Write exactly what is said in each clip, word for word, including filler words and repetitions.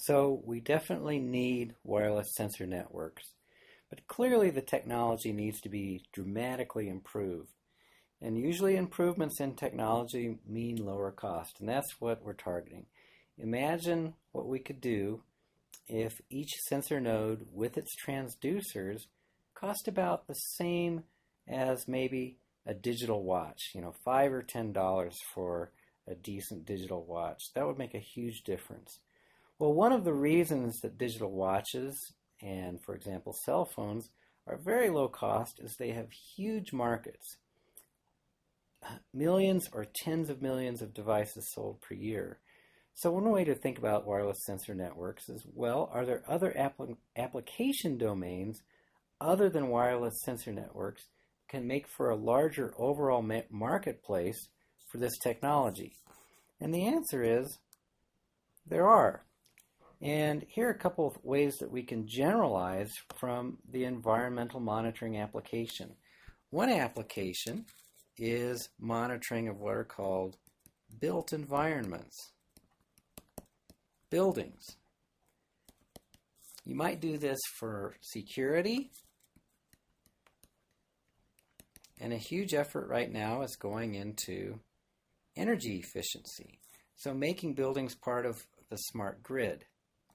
So we definitely need wireless sensor networks, but clearly the technology needs to be dramatically improved. And usually improvements in technology mean lower cost, and that's what we're targeting. Imagine what we could do if each sensor node with its transducers cost about the same as maybe a digital watch, you know, five or ten dollars for a decent digital watch. That would make a huge difference. Well, one of the reasons that digital watches and, for example, cell phones are very low cost is they have huge markets. Millions or tens of millions of devices sold per year. So one way to think about wireless sensor networks is, well, are there other apl- application domains other than wireless sensor networks can make for a larger overall ma- marketplace for this technology? And the answer is there are. And here are a couple of ways that we can generalize from the environmental monitoring application. One application is monitoring of what are called built environments, buildings. You might do this for security, and a huge effort right now is going into energy efficiency, so making buildings part of the smart grid.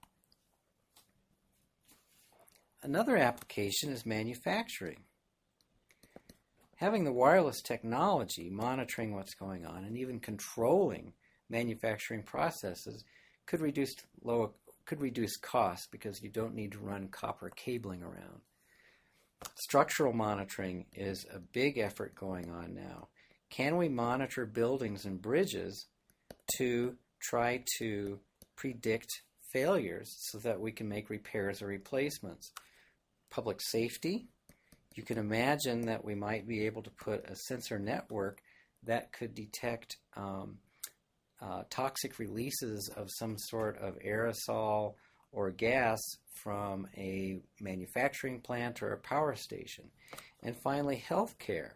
Another application is manufacturing. Having the wireless technology monitoring what's going on and even controlling manufacturing processes could reduce low, could reduce costs because you don't need to run copper cabling around. Structural monitoring is a big effort going on now. Can we monitor buildings and bridges to try to predict failures so that we can make repairs or replacements? Public safety. You can imagine that we might be able to put a sensor network that could detect um, uh, toxic releases of some sort of aerosol or gas from a manufacturing plant or a power station. And finally, healthcare.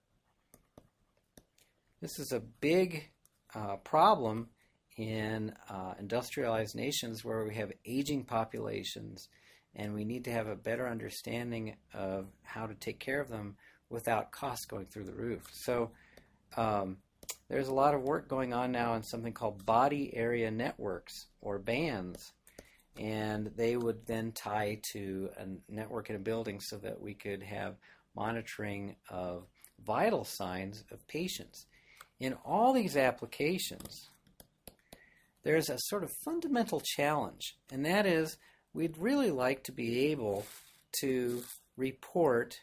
This is a big uh, problem in uh, industrialized nations where we have aging populations, and we need to have a better understanding of how to take care of them without costs going through the roof. So um, there's a lot of work going on now in something called body area networks, or bands, and they would then tie to a network in a building so that we could have monitoring of vital signs of patients. In all these applications, there's a sort of fundamental challenge, and that is we'd really like to be able to report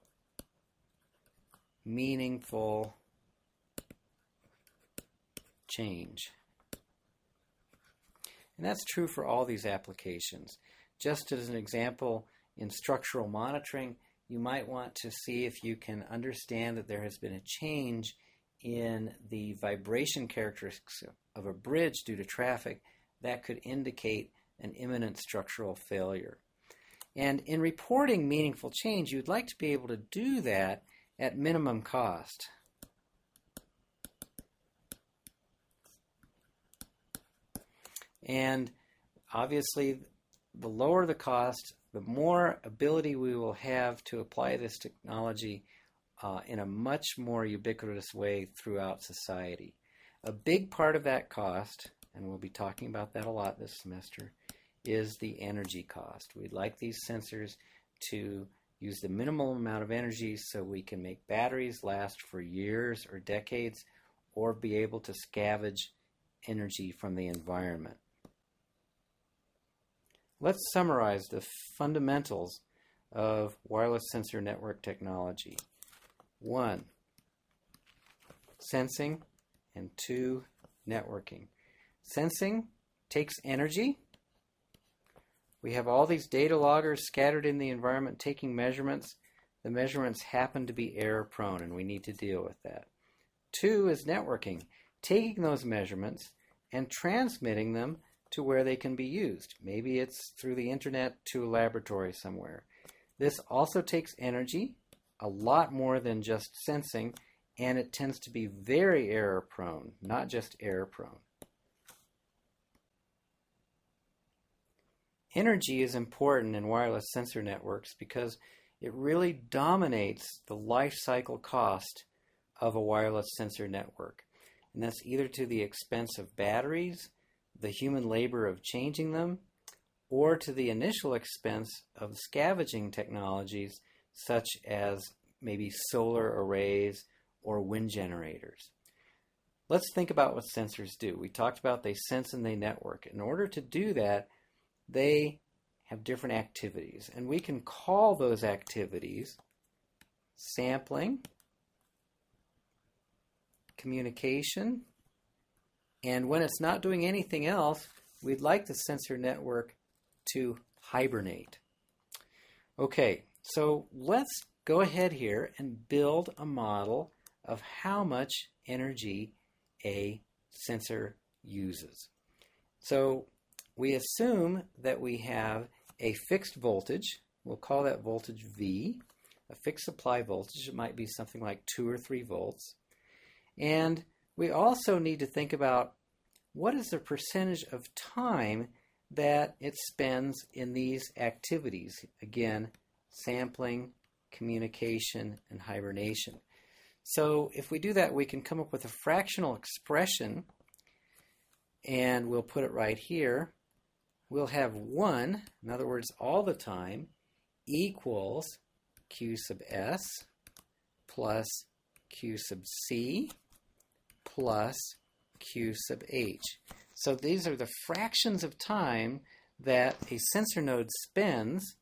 meaningful change. And that's true for all these applications. Just as an example, in structural monitoring, you might want to see if you can understand that there has been a change in the vibration characteristics of a bridge due to traffic that could indicate an imminent structural failure. And in reporting meaningful change, you'd like to be able to do that at minimum cost. And obviously, the lower the cost, the more ability we will have to apply this technology uh, in a much more ubiquitous way throughout society. A big part of that cost, and we'll be talking about that a lot this semester, is the energy cost. We'd like these sensors to use the minimal amount of energy so we can make batteries last for years or decades, or be able to scavenge energy from the environment. Let's summarize the fundamentals of wireless sensor network technology. One, sensing, and two, networking. Sensing takes energy. We have all these data loggers scattered in the environment taking measurements. The measurements happen to be error prone, and we need to deal with that. Two is networking, taking those measurements and transmitting them to where they can be used. Maybe it's through the internet to a laboratory somewhere. This also takes energy, a lot more than just sensing, and it tends to be very error prone, not just error prone. energy is important in wireless sensor networks because it really dominates the life cycle cost of a wireless sensor network. And that's either to the expense of batteries, the human labor of changing them, or to the initial expense of scavenging technologies such as maybe solar arrays or wind generators. Let's think about what sensors do. We talked about they sense and they network. In order to do that, they have different activities, and we can call those activities sampling, communication, and when it's not doing anything else, we'd like the sensor network to hibernate. Okay, so let's go ahead here and build a model of how much energy a sensor uses. So we assume that we have a fixed voltage. We'll call that voltage V, a fixed supply voltage. It might be something like two or three volts. And we also need to think about what is the percentage of time that it spends in these activities. Again, sampling, communication, and hibernation. So if we do that, we can come up with a fractional expression, and we'll put it right here. We'll have one, in other words, all the time, equals Q sub S plus Q sub C plus Q sub H. So these are the fractions of time that a sensor node spends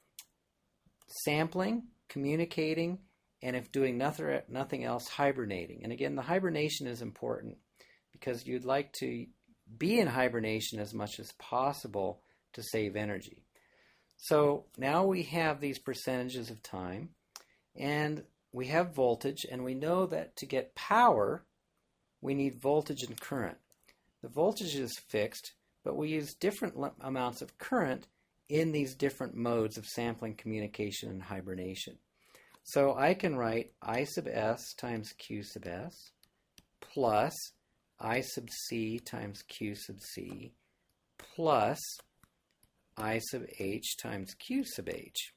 sampling, communicating, and if doing nothing, nothing else, hibernating. And again, the hibernation is important because you'd like to be in hibernation as much as possible to save energy. So now we have these percentages of time, and we have voltage, and we know that to get power, we need voltage and current. The voltage is fixed, but we use different amounts of current in these different modes of sampling, communication, and hibernation. So I can write I sub S times Q sub S plus I sub C times Q sub C plus I sub H times Q sub H.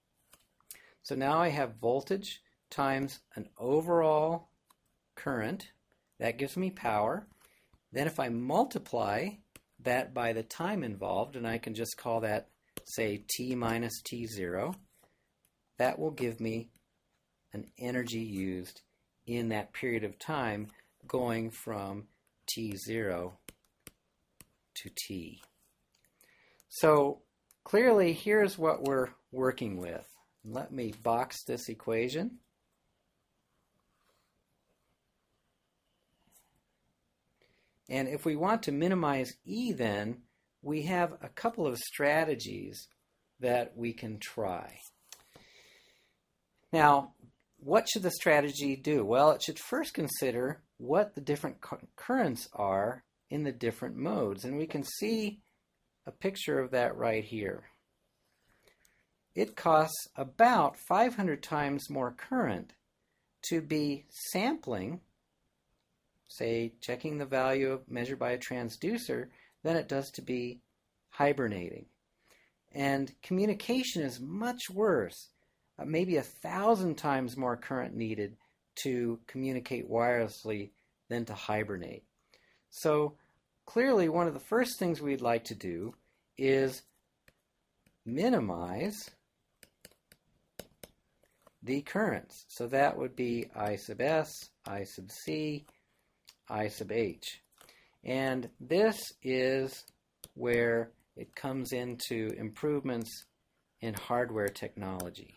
So now I have voltage times an overall current. That gives me power. Then if I multiply that by the time involved, and I can just call that, say, T minus T zero, that will give me an energy used in that period of time going from T zero to T. So clearly here's what we're working with. Let me box this equation. And if we want to minimize E, then we have a couple of strategies that we can try. Now, what should the strategy do? Well, it should first consider what the different currents are in the different modes. And we can see a picture of that right here. It costs about five hundred times more current to be sampling, say checking the value measured by a transducer, than it does to be hibernating. And communication is much worse. Uh, maybe a thousand times more current needed to communicate wirelessly than to hibernate. So clearly one of the first things we'd like to do is minimize the currents. So that would be I sub S, I sub C, I sub H. And this is where it comes into improvements in hardware technology.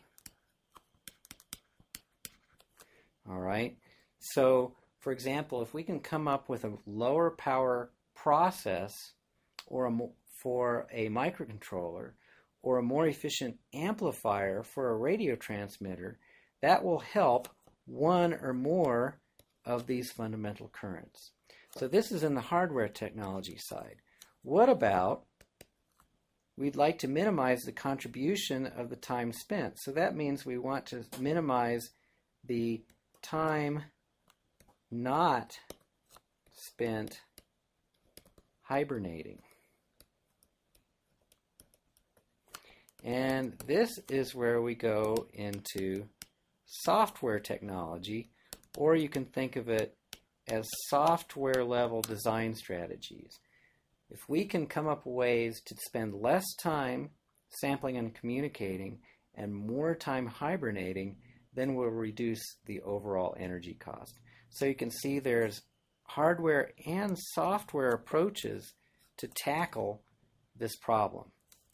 All right. So, for example, if we can come up with a lower power process or a, for a microcontroller or a more efficient amplifier for a radio transmitter, that will help one or more of these fundamental currents. So this is in the hardware technology side. What about we'd like to minimize the contribution of the time spent? So that means we want to minimize the time not spent hibernating. And this is where we go into software technology, or you can think of it as software level design strategies. If we can come up with ways to spend less time sampling and communicating and more time hibernating, then we'll reduce the overall energy cost. So you can see there's hardware and software approaches to tackle this problem.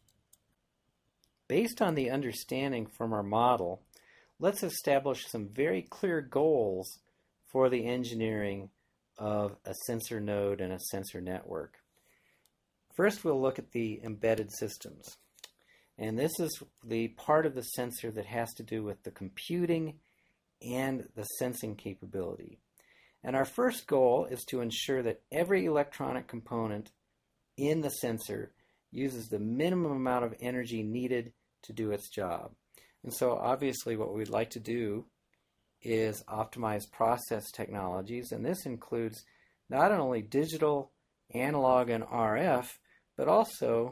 Based on the understanding from our model, let's establish some very clear goals for the engineering of a sensor node and a sensor network. First, we'll look at the embedded systems. And this is the part of the sensor that has to do with the computing and the sensing capability. And our first goal is to ensure that every electronic component in the sensor uses the minimum amount of energy needed to do its job. And so obviously what we'd like to do is optimize process technologies, and this includes not only digital, analog, and R F, but also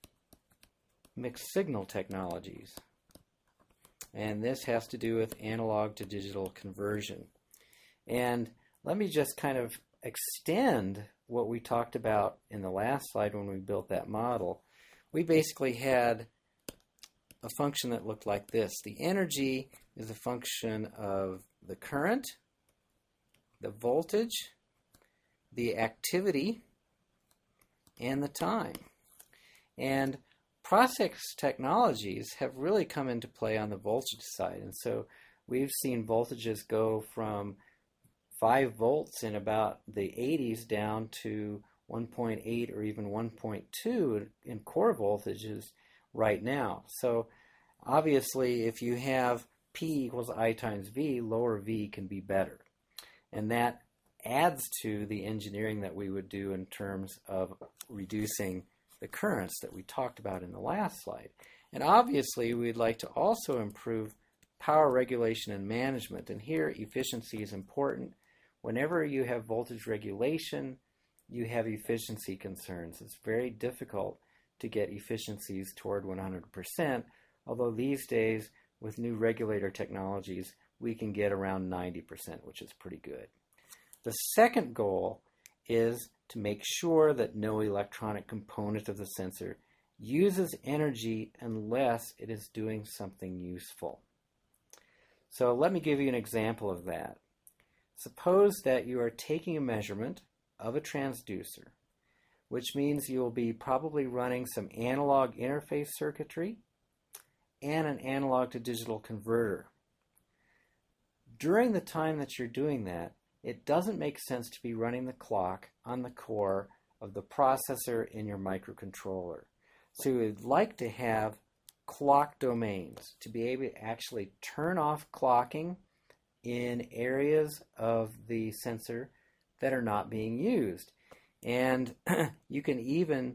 mixed signal technologies. And this has to do with analog to digital conversion. And let me just kind of extend what we talked about in the last slide when we built that model. We basically had a function that looked like this. The energy is a function of the current, the voltage, the activity, and the time. And process technologies have really come into play on the voltage side. And so we've seen voltages go from five volts in about the eighties down to one point eight or even one point two in core voltages right now. So obviously if you have P equals I times V, lower V can be better. And that adds to the engineering that we would do in terms of reducing the currents that we talked about in the last slide. And obviously we'd like to also improve power regulation and management. And here efficiency is important. Whenever you have voltage regulation, you have efficiency concerns. It's very difficult to get efficiencies toward one hundred percent, although these days with new regulator technologies we can get around ninety percent, which is pretty good. The second goal is to make sure that no electronic component of the sensor uses energy unless it is doing something useful. So let me give you an example of that. Suppose that you are taking a measurement of a transducer, which means you will be probably running some analog interface circuitry and an analog to digital converter. During the time that you're doing that, it doesn't make sense to be running the clock on the core of the processor in your microcontroller. So you would like to have clock domains to be able to actually turn off clocking in areas of the sensor that are not being used. And you can even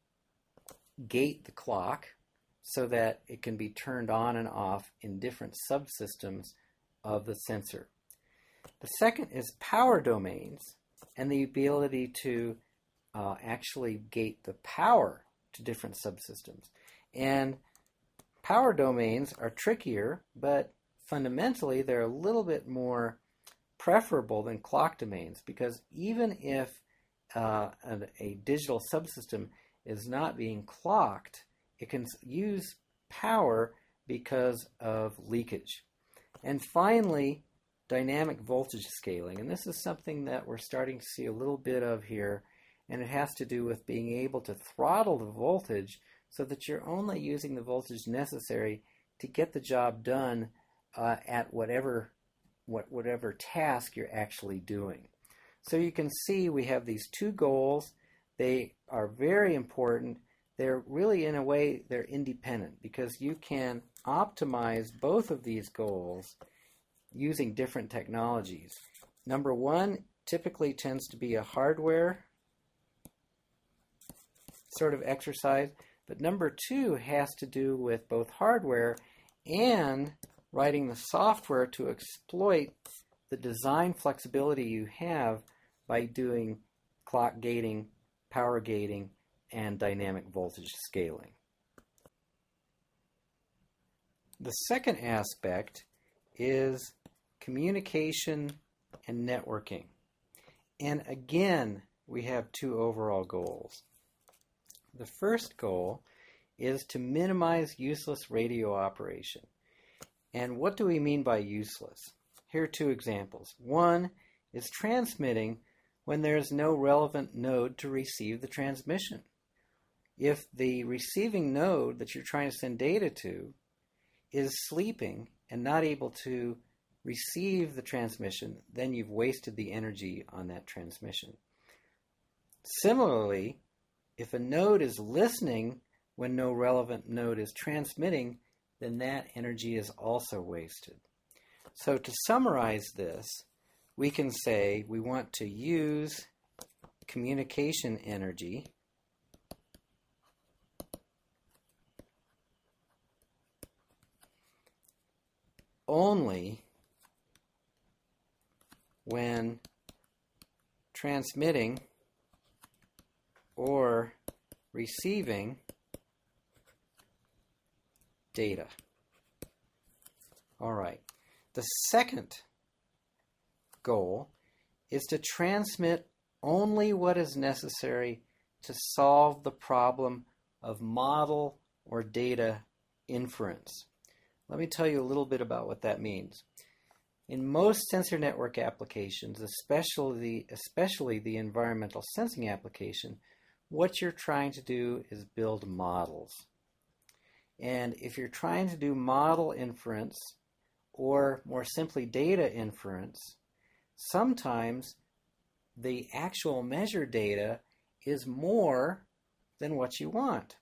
gate the clock so that it can be turned on and off in different subsystems of the sensor. The second is power domains and the ability to uh, actually gate the power to different subsystems. And power domains are trickier, but fundamentally they're a little bit more preferable than clock domains, because even if uh, a, a digital subsystem is not being clocked, it can use power because of leakage. And finally, dynamic voltage scaling. And this is something that we're starting to see a little bit of here, and it has to do with being able to throttle the voltage so that you're only using the voltage necessary to get the job done uh, at whatever, what, whatever task you're actually doing. So you can see we have these two goals. They are very important. They're really, in a way, they're independent, because you can optimize both of these goals using different technologies. Number one typically tends to be a hardware sort of exercise, but number two has to do with both hardware and writing the software to exploit the design flexibility you have by doing clock gating, power gating, and dynamic voltage scaling. The second aspect is communication and networking. And again, we have two overall goals. The first goal is to minimize useless radio operation. And what do we mean by useless? Here are two examples. One is transmitting when there is no relevant node to receive the transmission. If the receiving node that you're trying to send data to is sleeping and not able to receive the transmission, then you've wasted the energy on that transmission. Similarly, if a node is listening when no relevant node is transmitting, then that energy is also wasted. So to summarize this, we can say we want to use communication energy only when transmitting or receiving data. All right. The second goal is to transmit only what is necessary to solve the problem of model or data inference. Let me tell you a little bit about what that means. In most sensor network applications, especially, especially the environmental sensing application, what you're trying to do is build models. And if you're trying to do model inference, or more simply data inference, sometimes the actual measured data is more than what you want.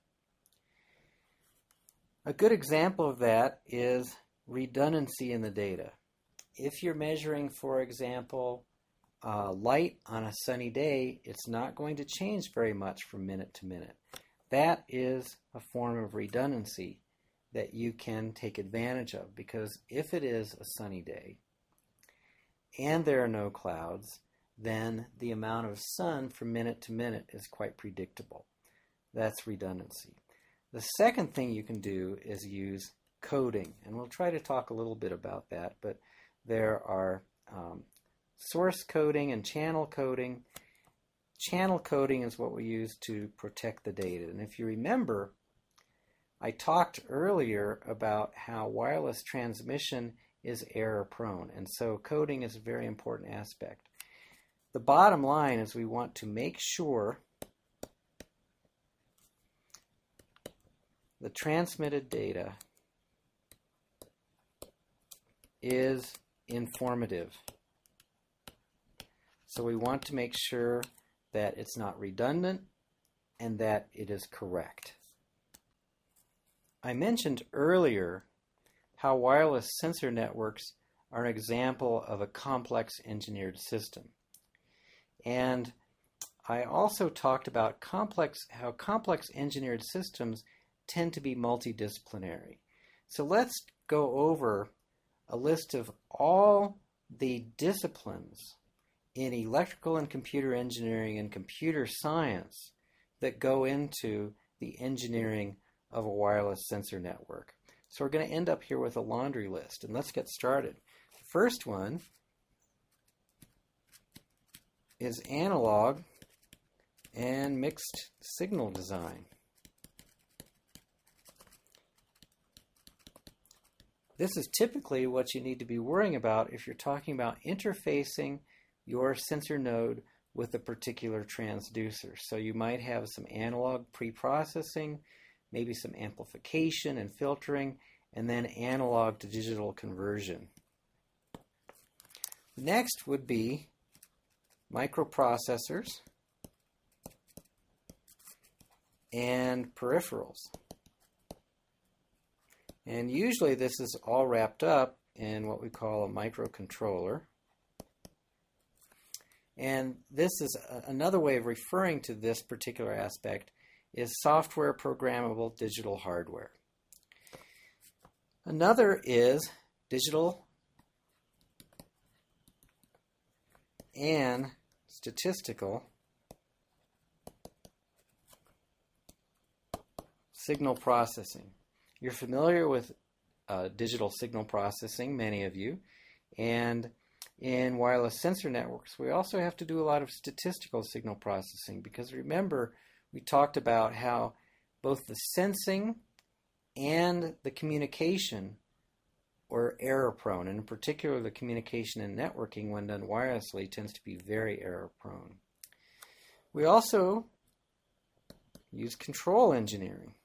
A good example of that is redundancy in the data. If you're measuring, for example, uh, light on a sunny day, it's not going to change very much from minute to minute. That is a form of redundancy that you can take advantage of, because if it is a sunny day and there are no clouds, then the amount of sun from minute to minute is quite predictable. That's redundancy. The second thing you can do is use coding, and we'll try to talk a little bit about that, but there are um, source coding and channel coding. Channel coding is what we use to protect the data. And if you remember, I talked earlier about how wireless transmission is error prone, and so coding is a very important aspect. The bottom line is we want to make sure the transmitted data is informative. So we want to make sure that it's not redundant and that it is correct. I mentioned earlier how wireless sensor networks are an example of a complex engineered system. And I also talked about complex, how complex engineered systems tend to be multidisciplinary. So let's go over a list of all the disciplines in electrical and computer engineering and computer science that go into the engineering of a wireless sensor network. So we're going to end up here with a laundry list, and let's get started. The first one is analog and mixed signal design. This is typically what you need to be worrying about if you're talking about interfacing your sensor node with a particular transducer. So you might have some analog pre-processing, maybe some amplification and filtering, and then analog to digital conversion. Next would be microprocessors and peripherals. And usually this is all wrapped up in what we call a microcontroller. And this is a, another way of referring to this particular aspect is software programmable digital hardware. Another is digital and statistical signal processing. You're familiar with uh, digital signal processing, many of you. And in wireless sensor networks, we also have to do a lot of statistical signal processing, because remember, we talked about how both the sensing and the communication are error prone, and in particular the communication and networking when done wirelessly tends to be very error prone. We also use control engineering.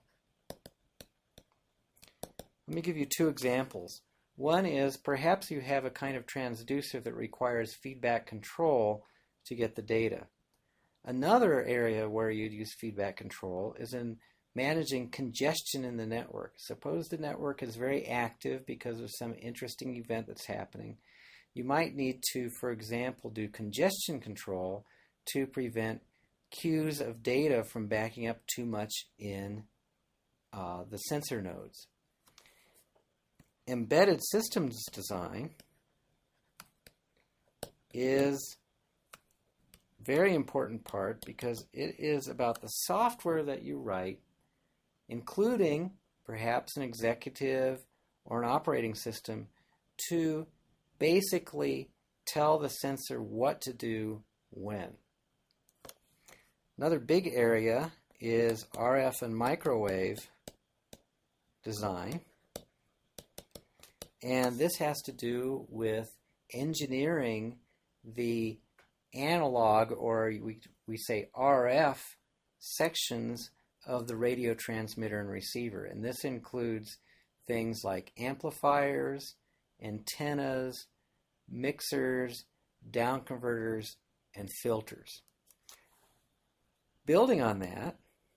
Let me give you two examples. One is perhaps you have a kind of transducer that requires feedback control to get the data. Another area where you'd use feedback control is in managing congestion in the network. Suppose the network is very active because of some interesting event that's happening. You might need to, for example, do congestion control to prevent queues of data from backing up too much in uh, the sensor nodes. Embedded systems design is a very important part because it is about the software that you write, including perhaps an executive or an operating system, to basically tell the sensor what to do when. Another big area is R F and microwave design. And this has to do with engineering the analog, or we, we say R F, sections of the radio transmitter and receiver. And this includes things like amplifiers, antennas, mixers, down converters, and filters. Building on that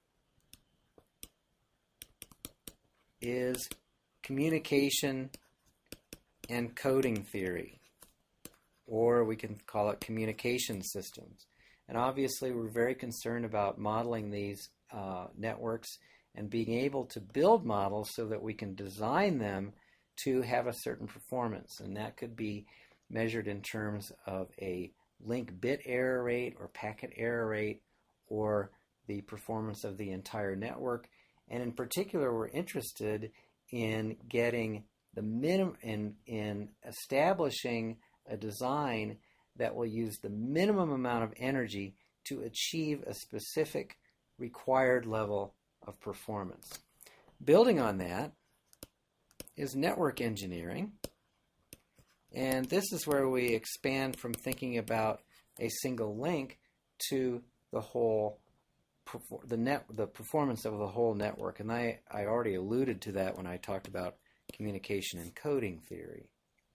is communication and coding theory, or we can call it communication systems. And obviously we're very concerned about modeling these uh, networks and being able to build models so that we can design them to have a certain performance. And that could be measured in terms of a link bit error rate or packet error rate, or the performance of the entire network. And in particular, we're interested in getting the minimum, in, in establishing a design that will use the minimum amount of energy to achieve a specific required level of performance. Building on that is network engineering. And this is where we expand from thinking about a single link to the whole the net the performance of the whole network. And I, I already alluded to that when I talked about communication and coding theory.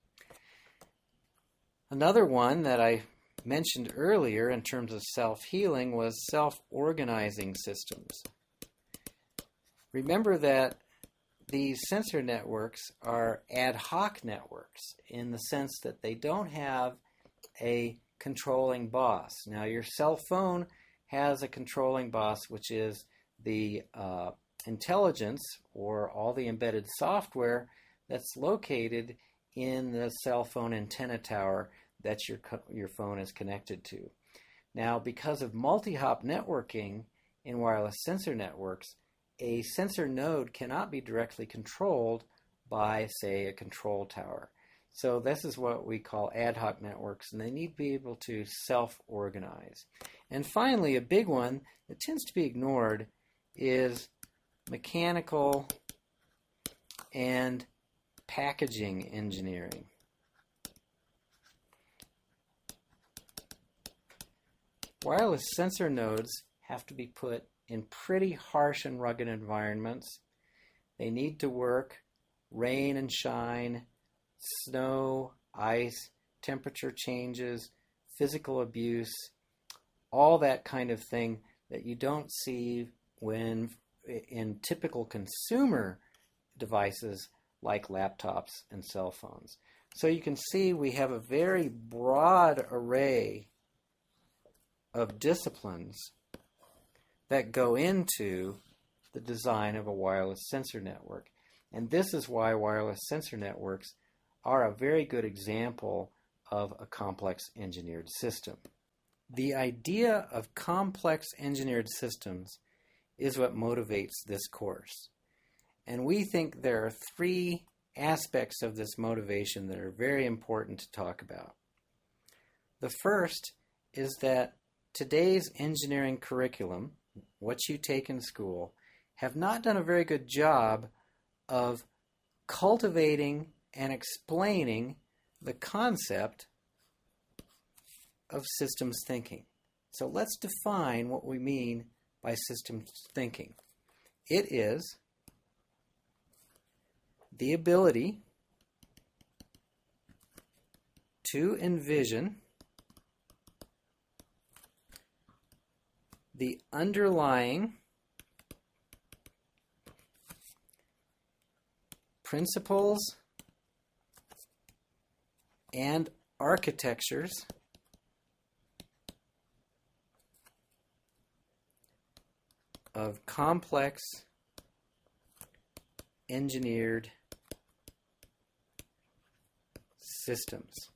Another one that I mentioned earlier in terms of self-healing was self-organizing systems. Remember that these sensor networks are ad hoc networks in the sense that they don't have a controlling boss. Now, your cell phone has a controlling boss, which is the uh, intelligence or all the embedded software that's located in the cell phone antenna tower that your, your phone is connected to. Now, because of multi-hop networking in wireless sensor networks, a sensor node cannot be directly controlled by, say, a control tower. So this is what we call ad hoc networks, and they need to be able to self-organize. And finally, a big one that tends to be ignored is mechanical and packaging engineering. Wireless sensor nodes have to be put in pretty harsh and rugged environments. They need to work rain and shine, snow, ice, temperature changes, physical abuse, all that kind of thing that you don't see when in typical consumer devices like laptops and cell phones. So you can see we have a very broad array of disciplines that go into the design of a wireless sensor network. And this is why wireless sensor networks are a very good example of a complex engineered system. The idea of complex engineered systems is what motivates this course. And we think there are three aspects of this motivation that are very important to talk about. The first is that today's engineering curriculum, what you take in school, have not done a very good job of cultivating and explaining the concept of systems thinking. So let's define what we mean by systems thinking. It is the ability to envision the underlying principles and architectures of complex engineered systems.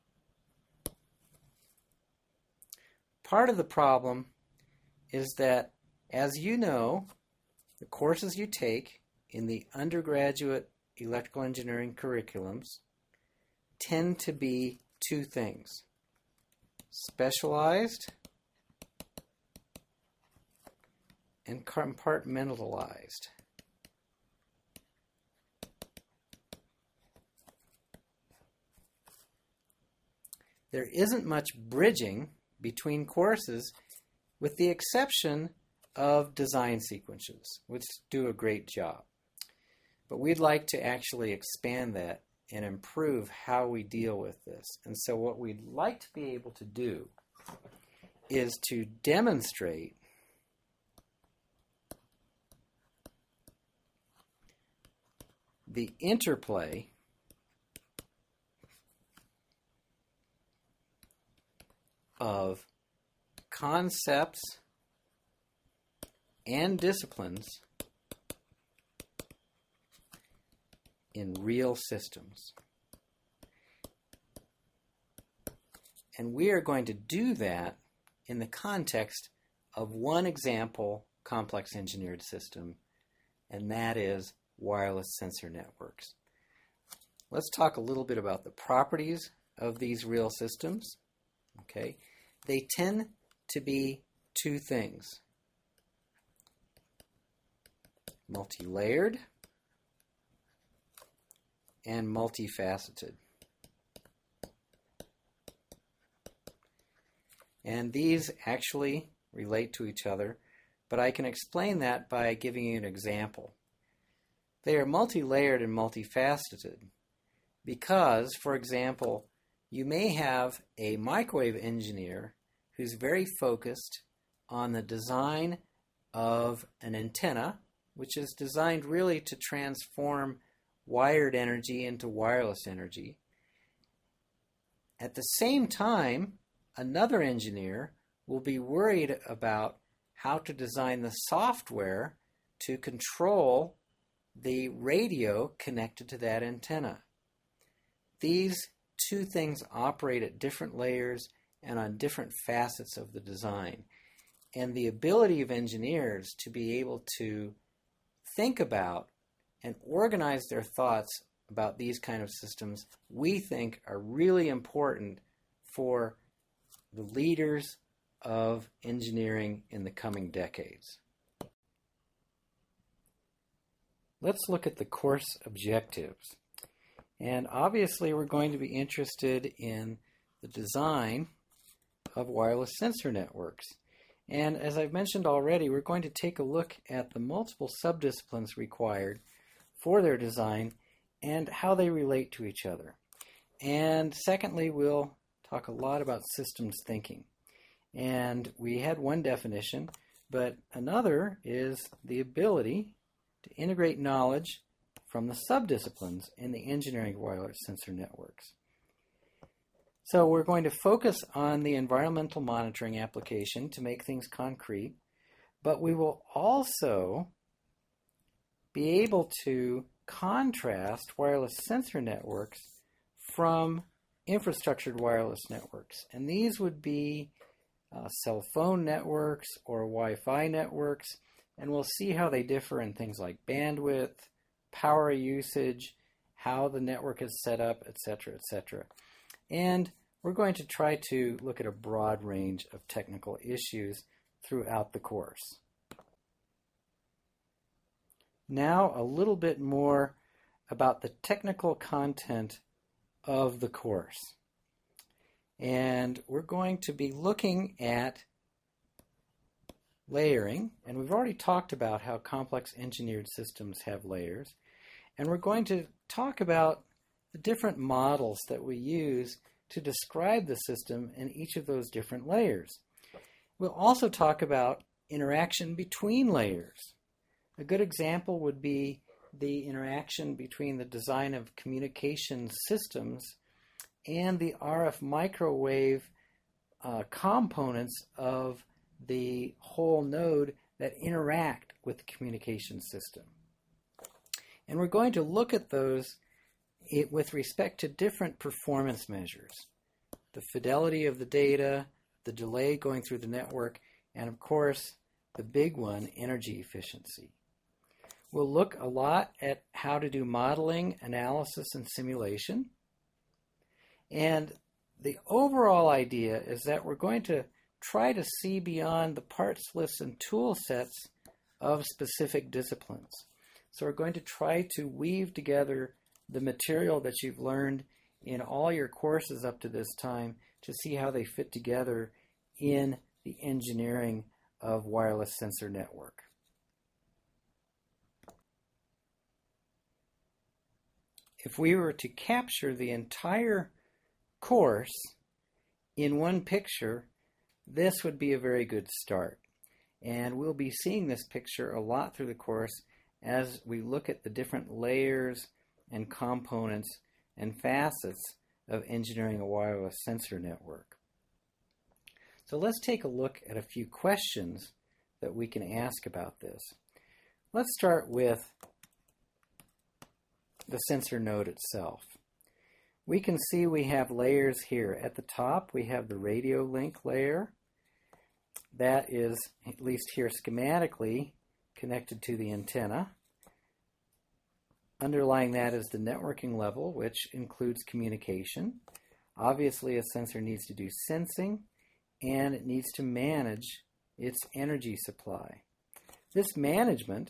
Part of the problem is that, as you know, the courses you take in the undergraduate electrical engineering curriculums tend to be two things: specialized and compartmentalized. There isn't much bridging between courses, with the exception of design sequences, which do a great job. But we'd like to actually expand that and improve how we deal with this. And so what we'd like to be able to do is to demonstrate the interplay of concepts and disciplines in real systems. And we are going to do that in the context of one example complex engineered system, and that is wireless sensor networks. Let's talk a little bit about the properties of these real systems. Okay, they tend to be two things: multi-layered and multifaceted. And these actually relate to each other, but I can explain that by giving you an example. They are multi-layered and multifaceted because, for example, you may have a microwave engineer who's very focused on the design of an antenna, which is designed really to transform wired energy into wireless energy. At the same time, another engineer will be worried about how to design the software to control the radio connected to that antenna. These two things operate at different layers and on different facets of the design. And the ability of engineers to be able to think about and organize their thoughts about these kind of systems, we think are really important for the leaders of engineering in the coming decades. Let's look at the course objectives. And obviously we're going to be interested in the design of wireless sensor networks. And as I've mentioned already, we're going to take a look at the multiple subdisciplines required for their design and how they relate to each other. And secondly, we'll talk a lot about systems thinking. And we had one definition, but another is the ability to integrate knowledge from the subdisciplines in the engineering of wireless sensor networks. So we're going to focus on the environmental monitoring application to make things concrete, but we will also be able to contrast wireless sensor networks from infrastructured wireless networks. And these would be uh, cell phone networks or Wi-Fi networks, and we'll see how they differ in things like bandwidth, power usage, how the network is set up, et cetera, et cetera. And we're going to try to look at a broad range of technical issues throughout the course. Now, a little bit more about the technical content of the course. And we're going to be looking at layering, and we've already talked about how complex engineered systems have layers. And we're going to talk about the different models that we use to describe the system in each of those different layers. We'll also talk about interaction between layers. A good example would be the interaction between the design of communication systems and the R F microwave uh, components of the whole node that interact with the communication system. And we're going to look at those it, with respect to different performance measures. The fidelity of the data, the delay going through the network, and of course, the big one, energy efficiency. We'll look a lot at how to do modeling, analysis, and simulation. And the overall idea is that we're going to try to see beyond the parts lists and tool sets of specific disciplines. So we're going to try to weave together the material that you've learned in all your courses up to this time to see how they fit together in the engineering of wireless sensor network. If we were to capture the entire course in one picture, this would be a very good start. And we'll be seeing this picture a lot through the course as we look at the different layers and components and facets of engineering a wireless sensor network. So let's take a look at a few questions that we can ask about this. Let's start with the sensor node itself. We can see we have layers here. At the top we have the radio link layer. That is, at least here schematically, connected to the antenna. Underlying that is the networking level, which includes communication. Obviously, a sensor needs to do sensing, and it needs to manage its energy supply. This management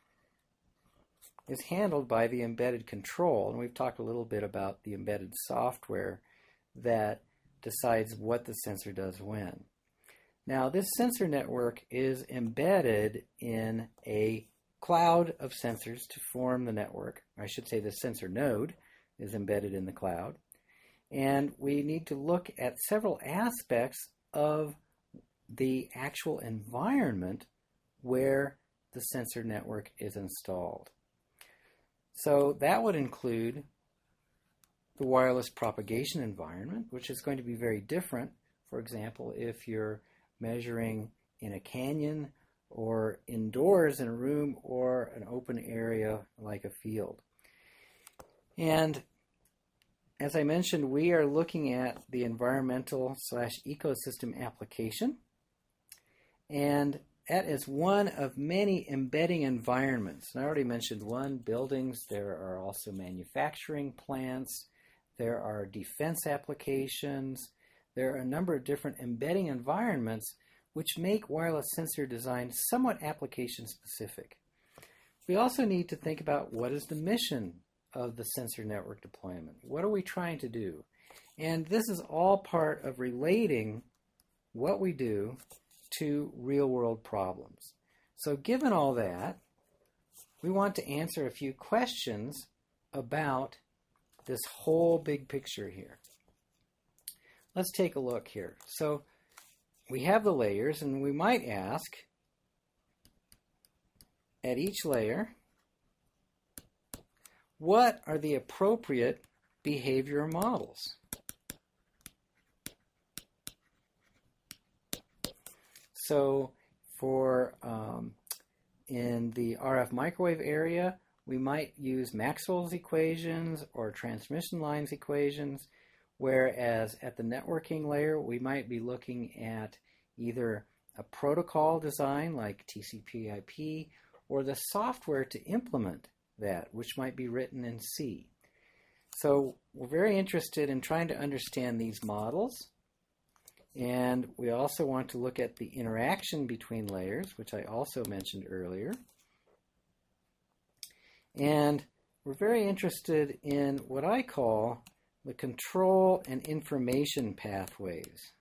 is handled by the embedded control, and we've talked a little bit about the embedded software that decides what the sensor does when. Now, this sensor network is embedded in a cloud of sensors to form the network. I should say the sensor node is embedded in the cloud. And we need to look at several aspects of the actual environment where the sensor network is installed. So that would include the wireless propagation environment, which is going to be very different. For example, if you're measuring in a canyon or indoors in a room or an open area like a field. And as I mentioned, we are looking at the environmental slash ecosystem application. And that is one of many embedding environments. And I already mentioned one, buildings. There are also manufacturing plants. There are defense applications. There are a number of different embedding environments which make wireless sensor design somewhat application specific. We also need to think about what is the mission of the sensor network deployment. What are we trying to do? And this is all part of relating what we do to real-world problems. So given all that, we want to answer a few questions about this whole big picture here. Let's take a look here. So we have the layers, and we might ask at each layer, what are the appropriate behavior models? So for um, in the R F microwave area, we might use Maxwell's equations or transmission lines equations, whereas at the networking layer, we might be looking at either a protocol design like T C P I P or the software to implement that, which might be written in C. So we're very interested in trying to understand these models, and we also want to look at the interaction between layers, which I also mentioned earlier. And we're very interested in what I call the control and information pathways.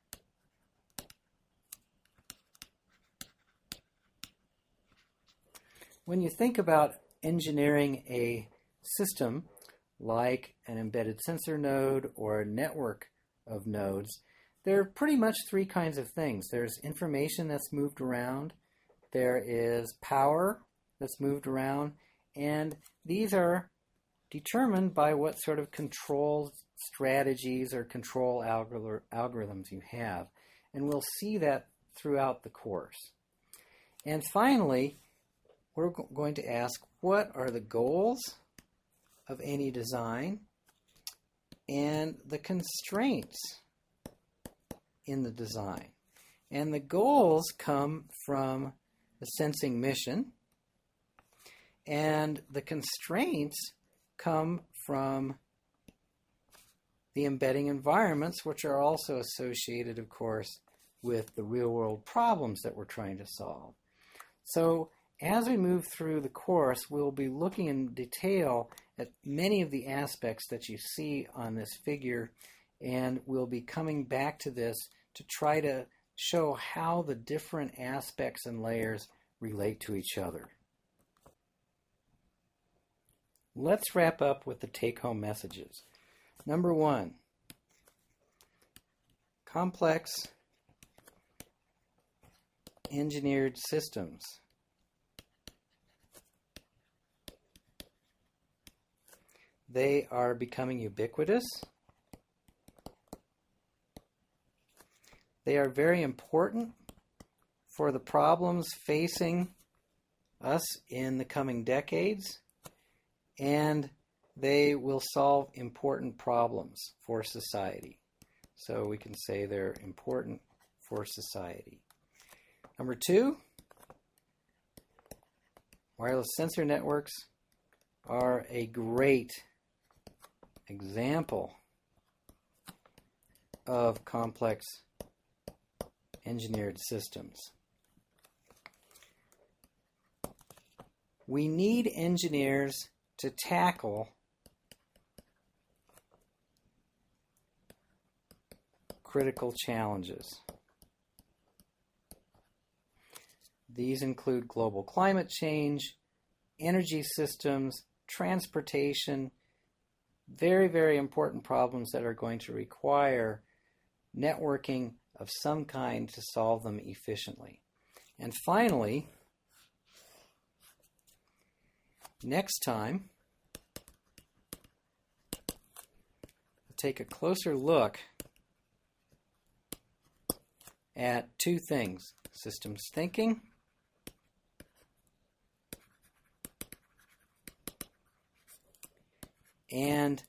When you think about engineering a system like an embedded sensor node or a network of nodes, there are pretty much three kinds of things. There's information that's moved around, there is power that's moved around, and these are determined by what sort of control strategies or control algor- algorithms you have. And we'll see that throughout the course. And finally, we're go- going to ask, what are the goals of any design and the constraints in the design? And the goals come from the sensing mission, and the constraints come from the embedding environments, which are also associated, of course, with the real-world problems that we're trying to solve. So as we move through the course, we'll be looking in detail at many of the aspects that you see on this figure, and we'll be coming back to this to try to show how the different aspects and layers relate to each other. Let's wrap up with the take-home messages. Number one, complex engineered systems. They are becoming ubiquitous. They are very important for the problems facing us in the coming decades, and they will solve important problems for society. So we can say they're important for society. Number two, wireless sensor networks are a great example of complex engineered systems. We need engineers to tackle critical challenges. These include global climate change, energy systems, transportation, very, very important problems that are going to require networking of some kind to solve them efficiently. And finally, next time, we'll take a closer look at two things: systems thinking and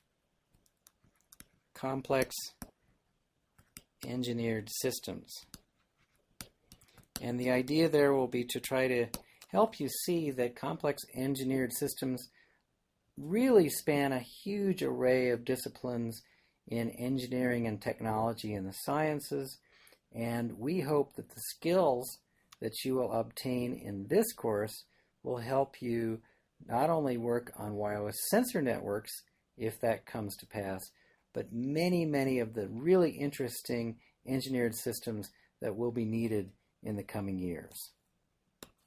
complex engineered systems. And the idea there will be to try to help you see that complex engineered systems really span a huge array of disciplines in engineering and technology and the sciences, and we hope that the skills that you will obtain in this course will help you not only work on wireless sensor networks, if that comes to pass, but many, many of the really interesting engineered systems that will be needed in the coming years.